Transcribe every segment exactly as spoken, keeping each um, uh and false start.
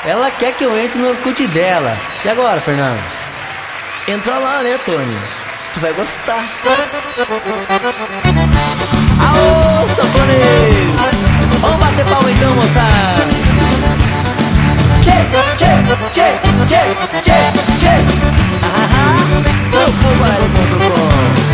Ela quer que eu entre no Orkut dela. E agora, Fernando? Entra lá, né, Tony? Tu vai gostar. Aô, sanfoneiro! Vamos bater palma então, moçada! Tchê, tchê, tchê, tchê, tchê, tchê! Ahá! Meu povo aí, ponto com.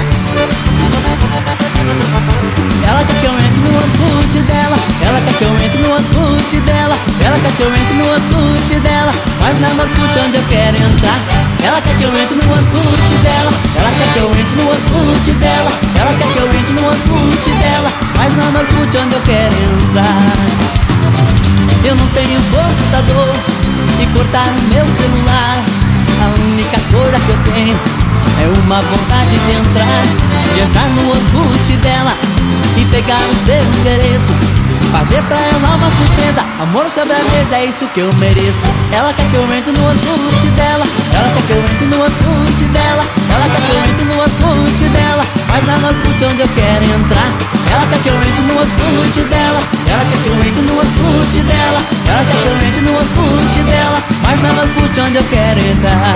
Ela quer que eu entre no Orkut dela. Ela quer que eu entre no Orkut dela. Ela quer que eu entre no Orkut dela. Mas não é no Orkut onde eu quero entrar. Ela quer que eu entre no Orkut dela. Ela quer que eu entre no Orkut dela. Ela quer que eu entre no Orkut dela. Mas não é no Orkut onde eu quero entrar. Eu não tenho computador e cortaram meu celular. A única coisa que eu tenho é uma vontade de entrar, de entrar no Orkut dela e pegar o seu endereço, fazer pra ela uma surpresa. Amor sobre a mesa, é isso que eu mereço. Ela quer que eu entre no Orkut dela. Ela quer que eu entre no Orkut dela. Ela quer que eu entre no Orkut dela. Mas lá no Orkut onde eu quero entrar. Ela quer que eu entre no Orkut dela. Ela quer que eu entre no Orkut dela. Ela quer que eu entre no Orkut dela. Mas lá no Orkut onde eu quero entrar.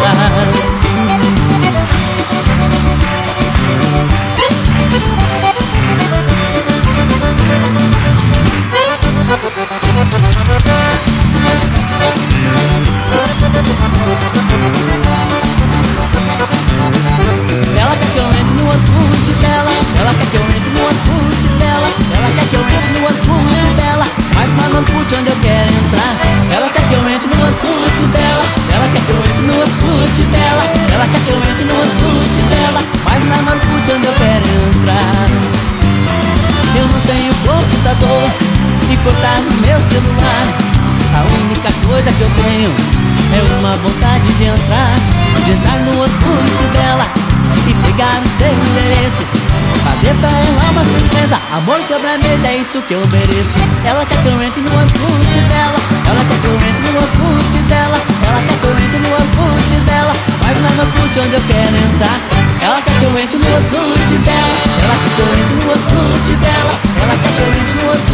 Ela quer que eu entre no Orkut dela. Ela quer que eu entre no Orkut dela. Ela quer que eu entre no Orkut dela. Mas não é no Orkut onde eu quero entrar. Ela quer que eu entre no Orkut dela. Ela quer que eu entre no Orkut dela. Ela quer que eu entre no Orkut dela. Mas não é no Orkut onde eu quero entrar. Eu não tenho computador e cortar no meu celular. A única coisa que eu tenho é uma vontade de entrar, de entrar no Orkut dela e pegar o seu endereço, fazer pra ela uma surpresa. Amor sobre a mesa, é isso que eu mereço. Ela quer que eu entre no Orkut dela. Ela quer que eu entre no Orkut dela. Ela quer que eu entre no Orkut dela. Mas não é no Orkut onde eu quero entrar. Ela quer que eu entre no Orkut dela. Ela quer que eu entre no Orkut dela. Ela quer que eu entre no Orkut